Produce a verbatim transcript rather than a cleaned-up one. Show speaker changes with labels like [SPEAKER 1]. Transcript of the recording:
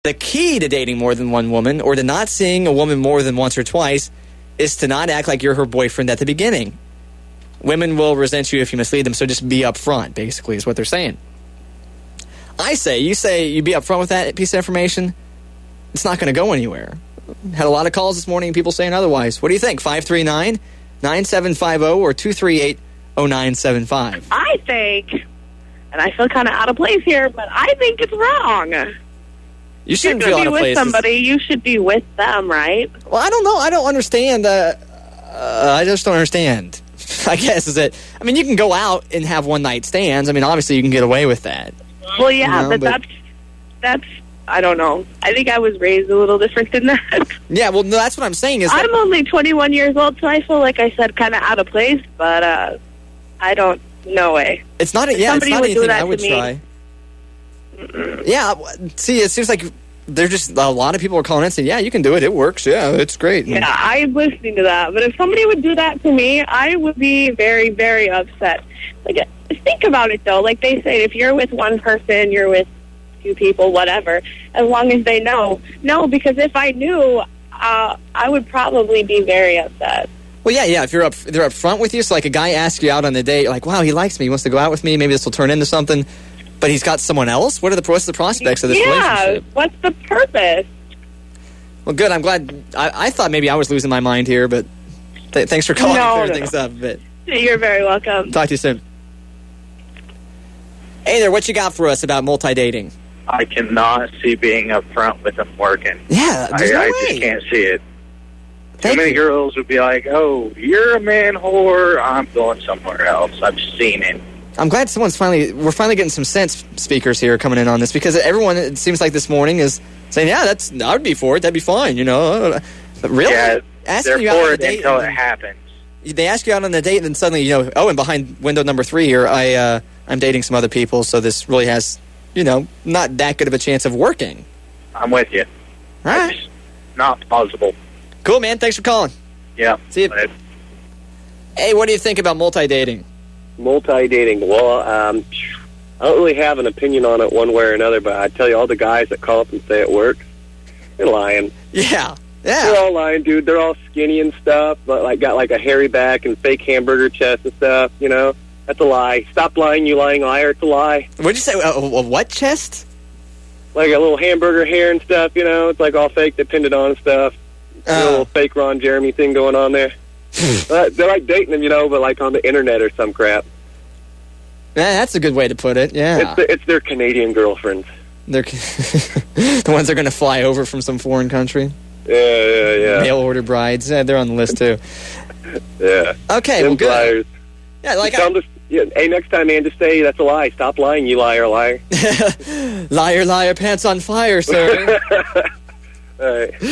[SPEAKER 1] The key to dating more than one woman, or to not seeing a woman more than once or twice, is to not act like you're her boyfriend at the beginning. Women will resent you if you mislead them, so just be upfront, basically, is what they're saying. I say, you say you be upfront with that piece of information, it's not going to go anywhere. Had a lot of calls this morning, people saying otherwise. What do you think? five three nine, nine seven five zero or two three eight, oh nine seven five.
[SPEAKER 2] I think, and I feel kind of out of place here, but I think it's wrong.
[SPEAKER 1] You shouldn't
[SPEAKER 2] You're
[SPEAKER 1] feel out
[SPEAKER 2] be
[SPEAKER 1] of
[SPEAKER 2] with
[SPEAKER 1] place.
[SPEAKER 2] somebody, you should be with them, right?
[SPEAKER 1] Well, I don't know. I don't understand. Uh, uh, I just don't understand. I guess is it. I mean, you can go out and have one night stands. I mean, obviously you can get away with that.
[SPEAKER 2] Well, yeah,
[SPEAKER 1] you know,
[SPEAKER 2] but,
[SPEAKER 1] but
[SPEAKER 2] that's that's. I don't know. I think I was raised a little different than that.
[SPEAKER 1] Yeah, well, no, that's what I'm saying. Is that,
[SPEAKER 2] I'm only twenty-one years old, so I feel like I said kind of out of place. But uh, I don't. No way.
[SPEAKER 1] It's not. A, yeah, it's
[SPEAKER 2] Somebody
[SPEAKER 1] not
[SPEAKER 2] would do
[SPEAKER 1] anything
[SPEAKER 2] that
[SPEAKER 1] I would
[SPEAKER 2] to me.
[SPEAKER 1] try. Yeah, see, it seems like there's just a lot of people are calling in saying, "Yeah, you can do it. It works. Yeah, it's great."
[SPEAKER 2] Yeah, I'm listening to that. But if somebody would do that to me, I would be very, very upset. Like, think about it, though. Like they say, if you're with one person, you're with two people, whatever, as long as they know. No, because if I knew, uh, I would probably be very upset.
[SPEAKER 1] Well, yeah, yeah. If you're up, they're up front with you. So, like, a guy asks you out on the date, you're like, "Wow, he likes me. He wants to go out with me. Maybe this will turn into something." But he's got someone else? What are the, what's the prospects of this
[SPEAKER 2] yeah,
[SPEAKER 1] relationship?
[SPEAKER 2] What's the purpose?
[SPEAKER 1] Well, good. I'm glad. I, I thought maybe I was losing my mind here, but th- thanks for calling
[SPEAKER 2] no,
[SPEAKER 1] and clearing
[SPEAKER 2] no,
[SPEAKER 1] things
[SPEAKER 2] no.
[SPEAKER 1] up a bit.
[SPEAKER 2] You're very welcome.
[SPEAKER 1] Talk to you soon. Hey there, what you got for us about multi-dating?
[SPEAKER 3] I cannot see being up front with them working.
[SPEAKER 1] Yeah,
[SPEAKER 3] I,
[SPEAKER 1] there's no
[SPEAKER 3] I
[SPEAKER 1] way.
[SPEAKER 3] just can't see it.
[SPEAKER 1] Thank
[SPEAKER 3] Too many
[SPEAKER 1] you.
[SPEAKER 3] girls would be like, "Oh, you're a man whore. I'm going somewhere else." I've seen it.
[SPEAKER 1] I'm glad someone's finally, we're finally getting some sense speakers here coming in on this, because everyone, it seems like this morning, is saying, yeah, that's, I would be for it, that'd be fine, you know. But really?
[SPEAKER 3] Yeah,
[SPEAKER 1] Asking
[SPEAKER 3] they're
[SPEAKER 1] you out on
[SPEAKER 3] for
[SPEAKER 1] a
[SPEAKER 3] it
[SPEAKER 1] date,
[SPEAKER 3] until
[SPEAKER 1] and
[SPEAKER 3] it happens.
[SPEAKER 1] they ask you out on a date, and then suddenly, you know, oh, and behind window number three here, I, uh, I'm dating some other people, so this really has, you know, not that good of a chance of working.
[SPEAKER 3] I'm with you.
[SPEAKER 1] All right.
[SPEAKER 3] It's just not plausible.
[SPEAKER 1] Cool, man. Thanks for calling.
[SPEAKER 3] Yeah.
[SPEAKER 1] See you.
[SPEAKER 3] But
[SPEAKER 1] Hey, what do you think about multi-dating?
[SPEAKER 4] Multi-dating. Well, um, I don't really have an opinion on it one way or another, but I tell you, all the guys that call up and say it works, they're lying.
[SPEAKER 1] Yeah.
[SPEAKER 4] They're
[SPEAKER 1] Yeah.
[SPEAKER 4] all lying, dude. They're all skinny and stuff, but like got like a hairy back and fake hamburger chest and stuff, you know? That's a lie. Stop lying, you lying liar. It's a lie.
[SPEAKER 1] What'd you say? A, a what chest?
[SPEAKER 4] Like a little hamburger hair and stuff, you know? It's like all fake. They pinned it on and stuff.
[SPEAKER 1] Uh,
[SPEAKER 4] a little fake Ron Jeremy thing going on there. uh, they're like dating them, you know, but like on the internet or some crap.
[SPEAKER 1] Yeah, that's a good way to put it. Yeah.
[SPEAKER 4] It's, the, it's their Canadian girlfriends.
[SPEAKER 1] They're the ones that are going to fly over from some foreign country.
[SPEAKER 4] Yeah, yeah, yeah.
[SPEAKER 1] Mail order brides. Yeah, they're on the list too.
[SPEAKER 4] Yeah.
[SPEAKER 1] Okay,
[SPEAKER 4] Them
[SPEAKER 1] well, good.
[SPEAKER 4] liars.
[SPEAKER 1] Yeah, like
[SPEAKER 4] Tell
[SPEAKER 1] I,
[SPEAKER 4] them to, yeah, hey, next time, man, just say that's a lie. Stop lying, you liar, liar.
[SPEAKER 1] liar, liar, pants on fire, sir.
[SPEAKER 4] All right.